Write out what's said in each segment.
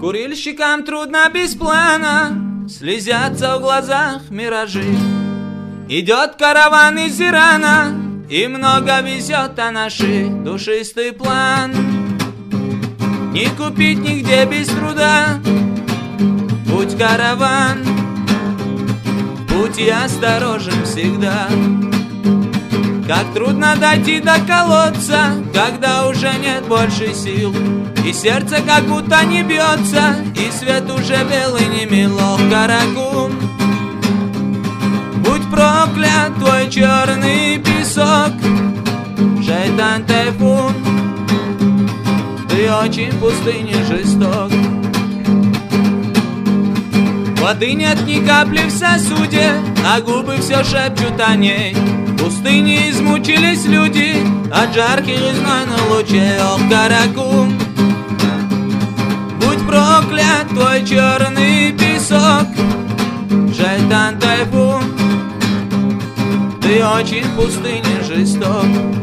Курильщикам трудно без плана, слезятся в глазах миражи. Идет караван из Ирана, и много везет, а наши душистый план не купить нигде без труда. Путь караван, путь и осторожен всегда. Как трудно дойти до колодца, когда уже нет больше сил, и сердце как будто не бьется, и свет уже белый не мелок. Каракум, будь проклят твой черный песок. Шайтан тайфун, ты очень в пустыне жесток. Воды нет ни капли в сосуде, а губы все шепчут о ней. В пустыне измучились люди от жарких и знойных лучей. Ох, Каракум, будь проклят твой черный песок. Шайтан тайфун, ты очень в пустыне жесток.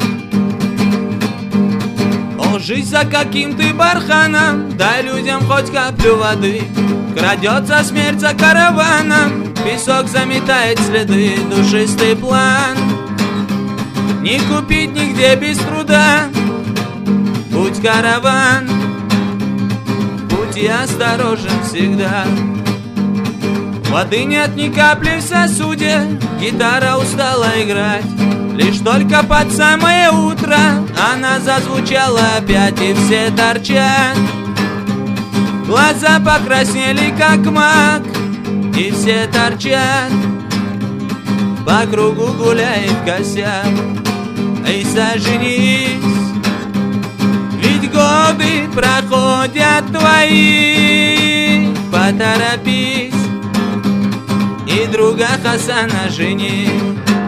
О, жизнь за каким ты барханом, дай людям хоть каплю воды. Крадется смерть за караваном, песок заметает следы. Душистый план не купить нигде без труда. Путь караван, путь и осторожен всегда. Воды нет ни капли в сосуде, гитара устала играть. Лишь только под самое утро она зазвучала опять, и все торчат. Глаза покраснели, как мак, и все торчат. По кругу гуляет косяк. Эй, соженись, ведь годы проходят твои. Поторопись и друга Хасана жени.